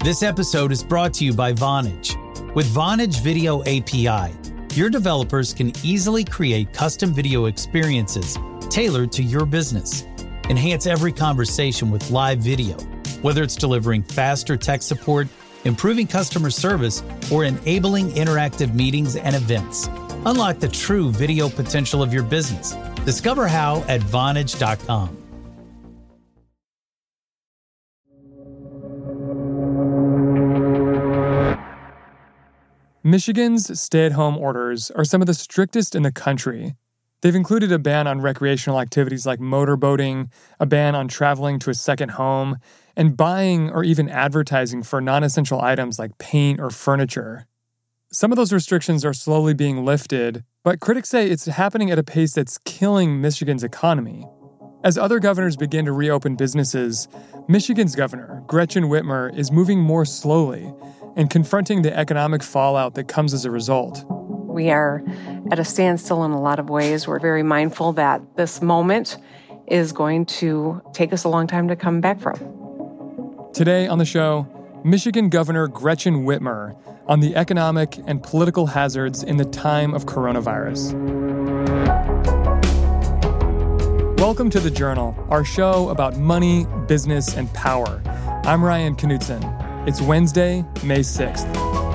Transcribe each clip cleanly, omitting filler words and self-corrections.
This episode is brought to you by Vonage. With Vonage Video API, your developers can easily create custom video experiences tailored to your business. Enhance every conversation with live video, whether it's delivering faster tech support, improving customer service, or enabling interactive meetings and events. Unlock the true video potential of your business. Discover how at Vonage.com. Michigan's stay-at-home orders are some of the strictest in the country. They've included a ban on recreational activities like motorboating, a ban on traveling to a second home, and buying or even advertising for non-essential items like paint or furniture. Some of those restrictions are slowly being lifted, but critics say it's happening at a pace that's killing Michigan's economy. As other governors begin to reopen businesses, Michigan's governor, Gretchen Whitmer, is moving more slowly and confronting the economic fallout that comes as a result. We are at a standstill in a lot of ways. We're very mindful that this moment is going to take us a long time to come back from. Today on the show, Michigan Governor Gretchen Whitmer on the economic and political hazards in the time of coronavirus. Welcome to The Journal, our show about money, business, and power. I'm Ryan Knutson. It's Wednesday, May 6th.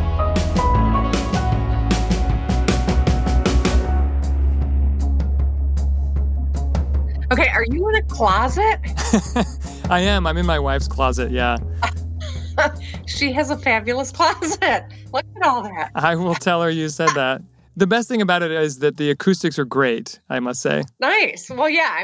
Okay, are you in a closet? I am. I'm in my wife's closet, yeah. She has a fabulous closet. Look at all that. I will tell her you said that. The best thing about it is that the acoustics are great, I must say. Nice. Well, yeah,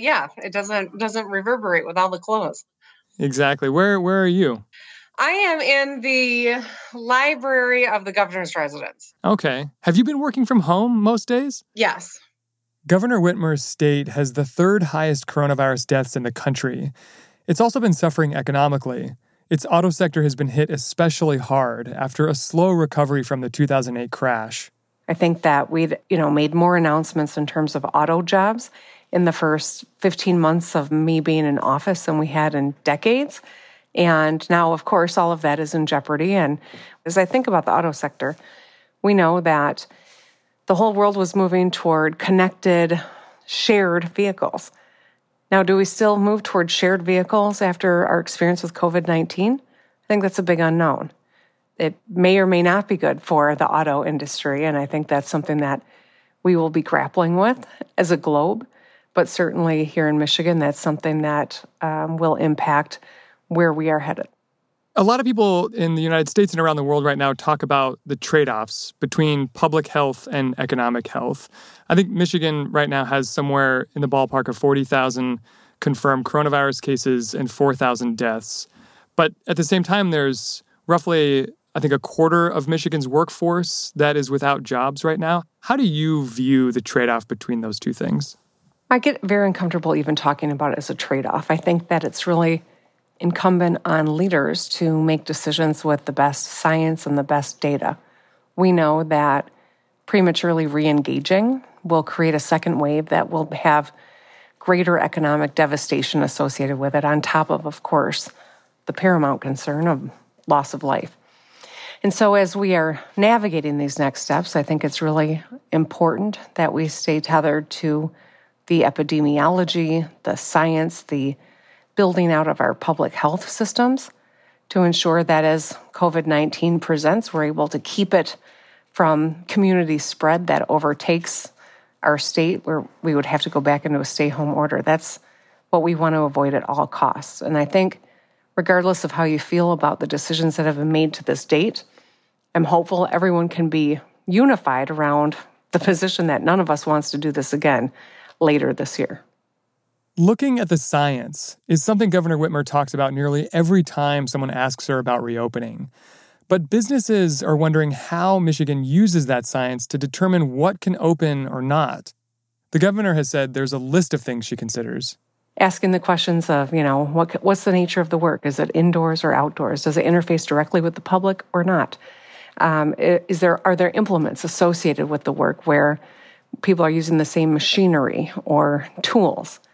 it doesn't reverberate with all the clothes. Exactly. Where are you? I am in the library of the governor's residence. Okay. Have you been working from home most days? Yes. Governor Whitmer's state has the third highest coronavirus deaths in the country. It's also been suffering economically. Its auto sector has been hit especially hard after a slow recovery from the 2008 crash. I think that we'd, made more announcements in terms of auto jobs in the first 15 months of me being in office than we had in decades. And now, of course, all of that is in jeopardy. And as I think about the auto sector, we know that the whole world was moving toward connected, shared vehicles. Now, do we still move toward shared vehicles after our experience with COVID-19? I think that's a big unknown. It may or may not be good for the auto industry, and I think that's something that we will be grappling with as a globe. But certainly here in Michigan, that's something that will impact where we are headed. A lot of people in the United States and around the world right now talk about the trade-offs between public health and economic health. I think Michigan right now has somewhere in the ballpark of 40,000 confirmed coronavirus cases and 4,000 deaths. But at the same time, there's roughly, I think, a quarter of Michigan's workforce that is without jobs right now. How do you view the trade-off between those two things? I get very uncomfortable even talking about it as a trade-off. I think that it's really incumbent on leaders to make decisions with the best science and the best data. We know that prematurely re-engaging will create a second wave that will have greater economic devastation associated with it, on top of course, the paramount concern of loss of life. And so as we are navigating these next steps, I think it's really important that we stay tethered to the epidemiology, the science, the building out of our public health systems to ensure that as COVID-19 presents, we're able to keep it from community spread that overtakes our state, where we would have to go back into a stay-home order. That's what we want to avoid at all costs. And I think regardless of how you feel about the decisions that have been made to this date, I'm hopeful everyone can be unified around the position that none of us wants to do this again later this year. Looking at the science is something Governor Whitmer talks about nearly every time someone asks her about reopening. But businesses are wondering how Michigan uses that science to determine what can open or not. The governor has said there's a list of things she considers. Asking the questions of, what's the nature of the work? Is it indoors or outdoors? Does it interface directly with the public or not? Are there implements associated with the work where people are using the same machinery or tools?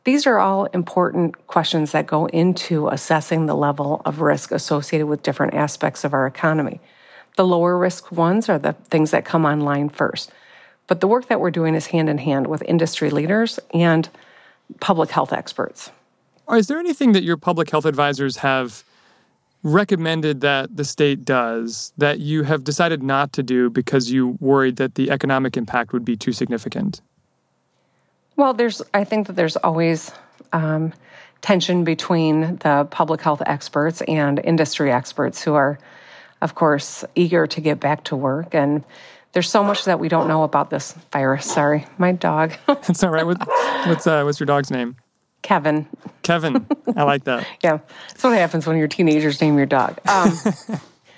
These are all important questions that go into assessing the level of risk associated with different aspects of our economy. The lower risk ones are the things that come online first. But the work that we're doing is hand in hand with industry leaders and public health experts. Is there anything that your public health advisors have recommended that the state does that you have decided not to do because you worried that the economic impact would be too significant? Well, I think that there's always tension between the public health experts and industry experts who are, of course, eager to get back to work. And there's so much that we don't know about this virus. Sorry, my dog. It's all right. What's your dog's name? Kevin. Kevin. I like that. Yeah. That's what happens when your teenagers name your dog. The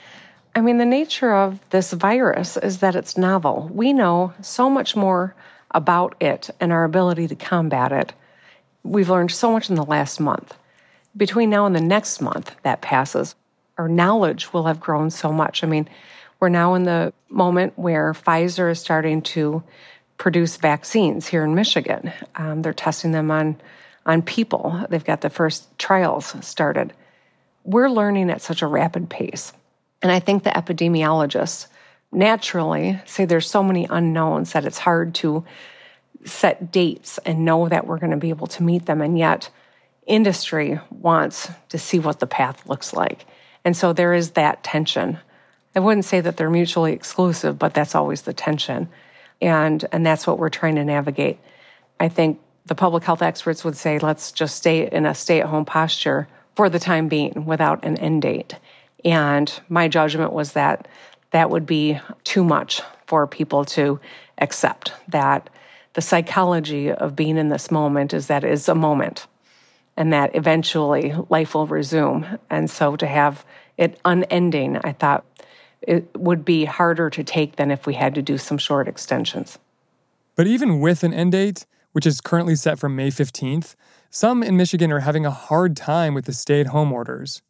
nature of this virus is that it's novel. We know so much more about it and our ability to combat it. We've learned so much in the last month. Between now and the next month that passes, our knowledge will have grown so much. We're now in the moment where Pfizer is starting to produce vaccines here in Michigan. They're testing them on people. They've got the first trials started. We're learning at such a rapid pace. And I think the epidemiologists naturally say there's so many unknowns that it's hard to set dates and know that we're going to be able to meet them. And yet industry wants to see what the path looks like. And so there is that tension. I wouldn't say that they're mutually exclusive, but that's always the tension. And that's what we're trying to navigate. I think the public health experts would say, let's just stay in a stay-at-home posture for the time being without an end date. And my judgment was that that would be too much for people to accept, that the psychology of being in this moment is that it's a moment and that eventually life will resume. And so to have it unending, I thought it would be harder to take than if we had to do some short extensions. But even with an end date, which is currently set for May 15th, some in Michigan are having a hard time with the stay-at-home orders.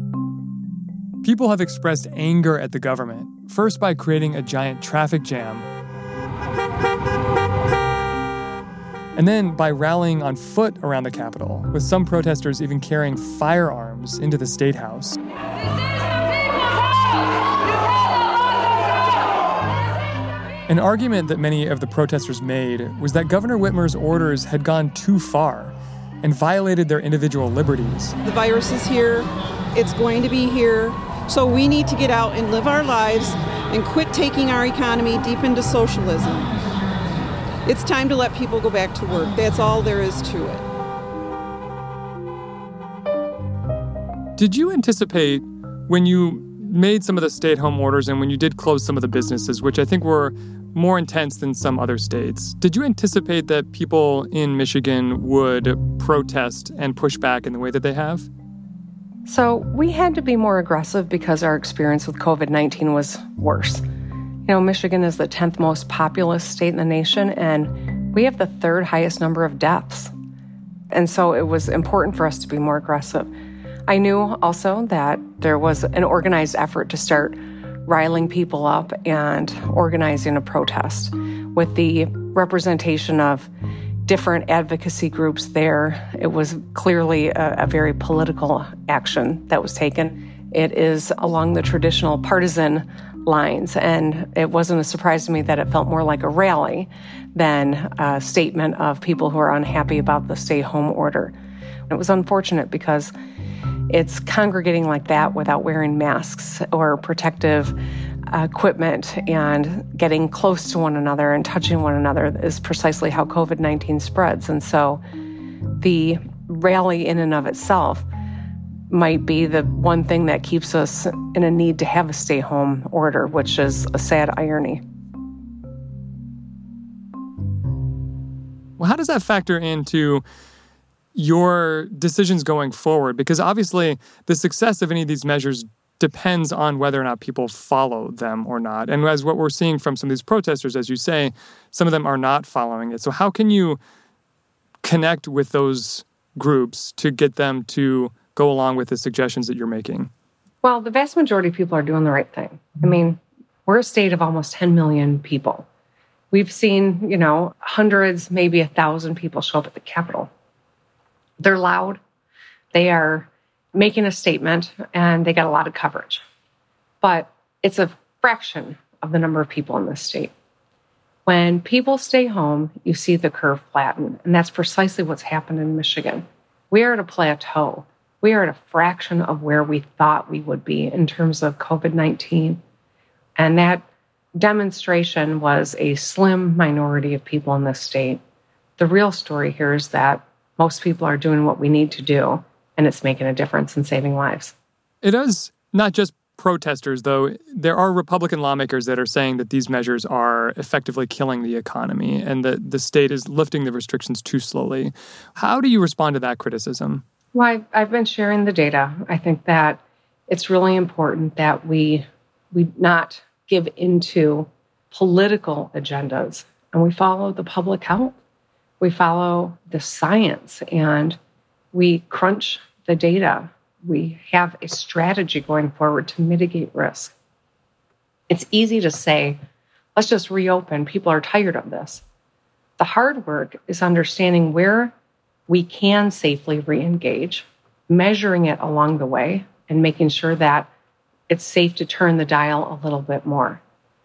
People have expressed anger at the government, first by creating a giant traffic jam, and then by rallying on foot around the Capitol, with some protesters even carrying firearms into the State House. An argument that many of the protesters made was that Governor Whitmer's orders had gone too far and violated their individual liberties. The virus is here. It's going to be here. So we need to get out and live our lives and quit taking our economy deep into socialism. It's time to let people go back to work. That's all there is to it. Did you anticipate when you made some of the stay-at-home orders and when you did close some of the businesses, which I think were more intense than some other states, did you anticipate that people in Michigan would protest and push back in the way that they have? So we had to be more aggressive because our experience with COVID-19 was worse. Michigan is the 10th most populous state in the nation, and we have the third highest number of deaths. And so it was important for us to be more aggressive. I knew also that there was an organized effort to start riling people up and organizing a protest with the representation of different advocacy groups there. It was clearly a very political action that was taken. It is along the traditional partisan lines, and it wasn't a surprise to me that it felt more like a rally than a statement of people who are unhappy about the stay-home order. It was unfortunate because it's congregating like that without wearing masks or protective equipment and getting close to one another and touching one another is precisely how COVID-19 spreads. And so the rally in and of itself might be the one thing that keeps us in a need to have a stay-home order, which is a sad irony. Well, how does that factor into your decisions going forward? Because obviously the success of any of these measures depends on whether or not people follow them or not. And as what we're seeing from some of these protesters, as you say, some of them are not following it. So how can you connect with those groups to get them to go along with the suggestions that you're making? Well, the vast majority of people are doing the right thing. We're a state of almost 10 million people. We've seen, hundreds, maybe 1,000 people show up at the Capitol. They're loud. They are making a statement, and they got a lot of coverage. But it's a fraction of the number of people in this state. When people stay home, you see the curve flatten, and that's precisely what's happened in Michigan. We are at a plateau. We are at a fraction of where we thought we would be in terms of COVID-19. And that demonstration was a slim minority of people in this state. The real story here is that most people are doing what we need to do, and it's making a difference in saving lives. It is not just protesters, though. There are Republican lawmakers that are saying that these measures are effectively killing the economy and that the state is lifting the restrictions too slowly. How do you respond to that criticism? Well, I've been sharing the data. I think that it's really important that we not give into political agendas, and we follow the public health. We follow the science, and we crunch the data. We have a strategy going forward to mitigate risk. It's easy to say, let's just reopen. People are tired of this. The hard work is understanding where we can safely re-engage, measuring it along the way, and making sure that it's safe to turn the dial a little bit more.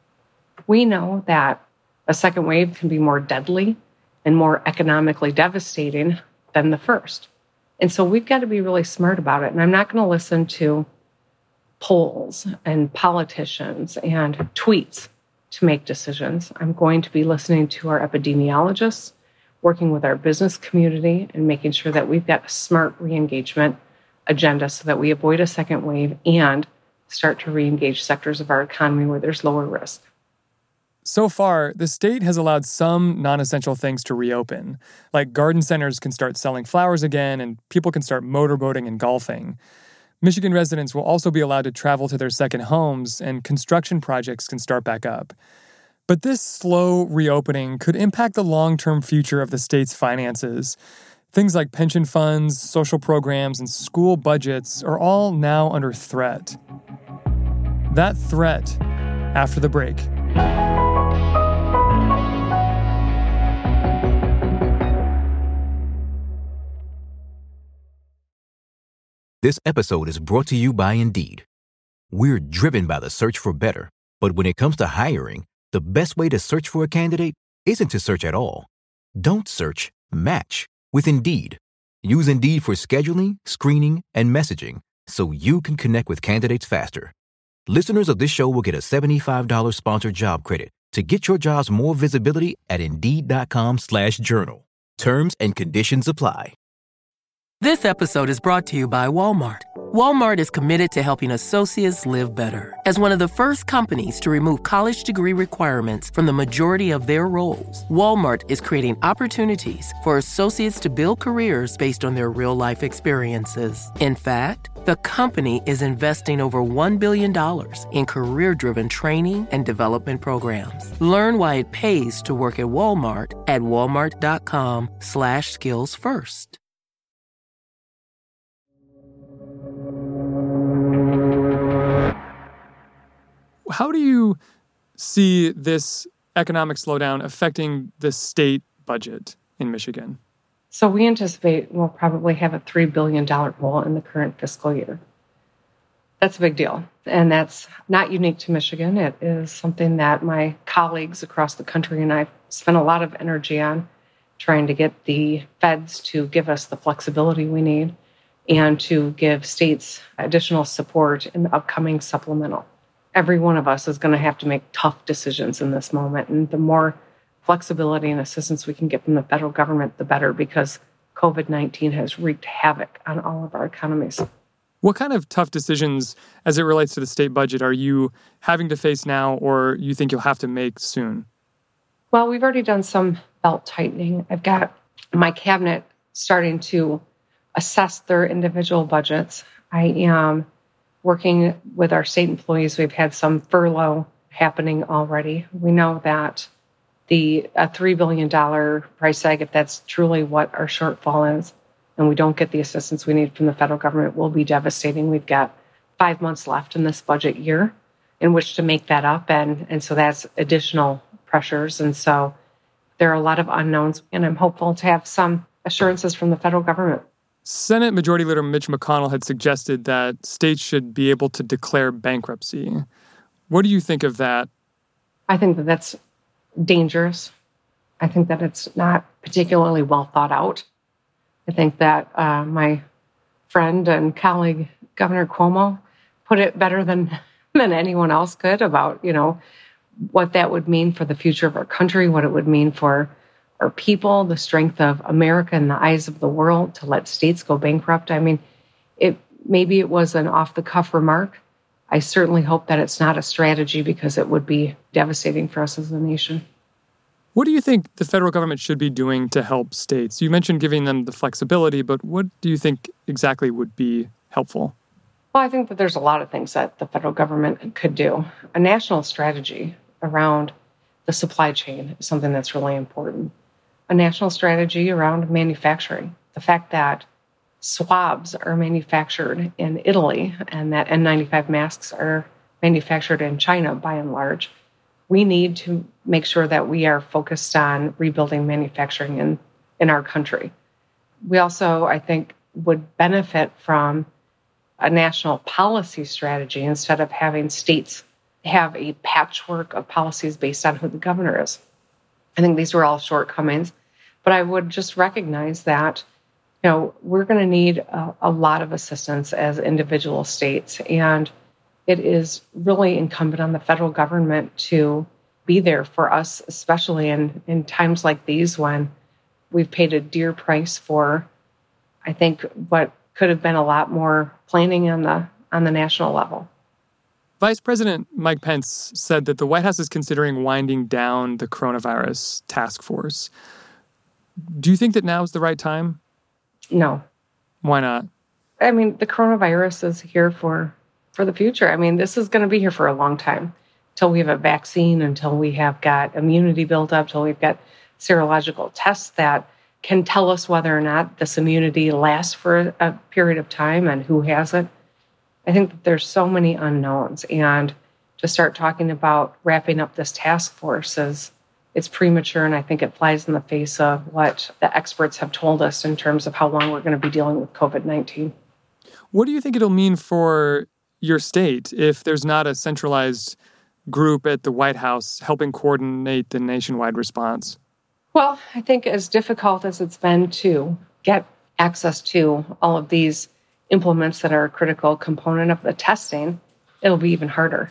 We know that a second wave can be more deadly and more economically devastating than the first. And so we've got to be really smart about it. And I'm not going to listen to polls and politicians and tweets to make decisions. I'm going to be listening to our epidemiologists, working with our business community, and making sure that we've got a smart re-engagement agenda so that we avoid a second wave and start to re-engage sectors of our economy where there's lower risk. So far, the state has allowed some non-essential things to reopen, like garden centers can start selling flowers again and people can start motorboating and golfing. Michigan residents will also be allowed to travel to their second homes and construction projects can start back up. But this slow reopening could impact the long-term future of the state's finances. Things like pension funds, social programs, and school budgets are all now under threat. That threat after the break. This episode is brought to you by Indeed. We're driven by the search for better, but when it comes to hiring, the best way to search for a candidate isn't to search at all. Don't search, match with Indeed. Use Indeed for scheduling, screening, and messaging so you can connect with candidates faster. Listeners of this show will get a $75 sponsored job credit to get your jobs more visibility at Indeed.com/journal. Terms and conditions apply. This episode is brought to you by Walmart. Walmart is committed to helping associates live better. As one of the first companies to remove college degree requirements from the majority of their roles, Walmart is creating opportunities for associates to build careers based on their real-life experiences. In fact, the company is investing over $1 billion in career-driven training and development programs. Learn why it pays to work at Walmart at walmart.com/skillsfirst. How do you see this economic slowdown affecting the state budget in Michigan? So we anticipate we'll probably have a $3 billion hole in the current fiscal year. That's a big deal. And that's not unique to Michigan. It is something that my colleagues across the country and I spent a lot of energy on, trying to get the feds to give us the flexibility we need and to give states additional support in the upcoming supplemental. Every one of us is going to have to make tough decisions in this moment. And the more flexibility and assistance we can get from the federal government, the better, because COVID-19 has wreaked havoc on all of our economies. What kind of tough decisions as it relates to the state budget are you having to face now or you think you'll have to make soon? Well, we've already done some belt tightening. I've got my cabinet starting to assess their individual budgets. I am working with our state employees. We've had some furlough happening already. We know that a $3 billion price tag, if that's truly what our shortfall is, and we don't get the assistance we need from the federal government, will be devastating. We've got 5 months left in this budget year in which to make that up, and so that's additional pressures. And so there are a lot of unknowns, and I'm hopeful to have some assurances from the federal government. Senate Majority Leader Mitch McConnell had suggested that states should be able to declare bankruptcy. What do you think of that? I think that that's dangerous. I think that it's not particularly well thought out. I think that my friend and colleague, Governor Cuomo, put it better than anyone else could about, what that would mean for the future of our country, what it would mean for our people, the strength of America in the eyes of the world to let states go bankrupt. I mean, maybe it was an off-the-cuff remark. I certainly hope that it's not a strategy because it would be devastating for us as a nation. What do you think the federal government should be doing to help states? You mentioned giving them the flexibility, but what do you think exactly would be helpful? Well, I think that there's a lot of things that the federal government could do. A national strategy around the supply chain is something that's really important. A national strategy around manufacturing. The fact that swabs are manufactured in Italy and that N95 masks are manufactured in China by and large. We need to make sure that we are focused on rebuilding manufacturing in our country. We also, I think, would benefit from a national policy strategy instead of having states have a patchwork of policies based on who the governor is. I think these were all shortcomings, but I would just recognize that, we're going to need a lot of assistance as individual states, and it is really incumbent on the federal government to be there for us, especially in times like these when we've paid a dear price for, I think, what could have been a lot more planning on the national level. Vice President Mike Pence said that the White House is considering winding down the coronavirus task force. Do you think that now is the right time? No. Why not? I mean, the coronavirus is here for the future. I mean, this is going to be here for a long time, until we have a vaccine, until we have got immunity built up, until we've got serological tests that can tell us whether or not this immunity lasts for a period of time and who has it. I think that there's so many unknowns, and to start talking about wrapping up this task force it's premature, and I think it flies in the face of what the experts have told us in terms of how long we're going to be dealing with COVID-19. What do you think it'll mean for your state if there's not a centralized group at the White House helping coordinate the nationwide response? Well, I think as difficult as it's been to get access to all of these implements that are a critical component of the testing, it'll be even harder.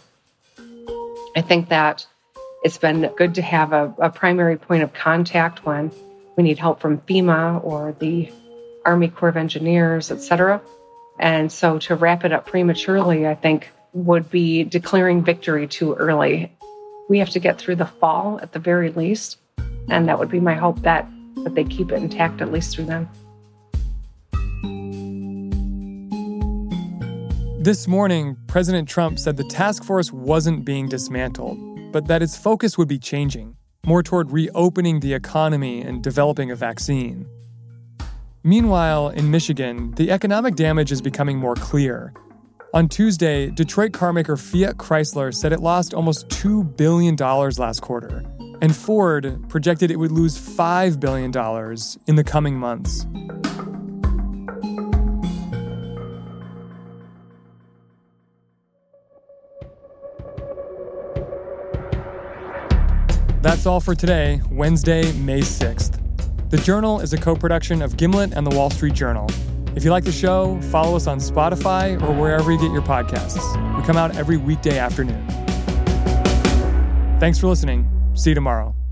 I think that it's been good to have a primary point of contact when we need help from FEMA or the Army Corps of Engineers, et cetera. And so to wrap it up prematurely, I think, would be declaring victory too early. We have to get through the fall at the very least, and that would be my hope that they keep it intact at least through then. This morning, President Trump said the task force wasn't being dismantled, but that its focus would be changing, more toward reopening the economy and developing a vaccine. Meanwhile, in Michigan, the economic damage is becoming more clear. On Tuesday, Detroit carmaker Fiat Chrysler said it lost almost $2 billion last quarter, and Ford projected it would lose $5 billion in the coming months. That's all for today, Wednesday, May 6th. The Journal is a co-production of Gimlet and The Wall Street Journal. If you like the show, follow us on Spotify or wherever you get your podcasts. We come out every weekday afternoon. Thanks for listening. See you tomorrow.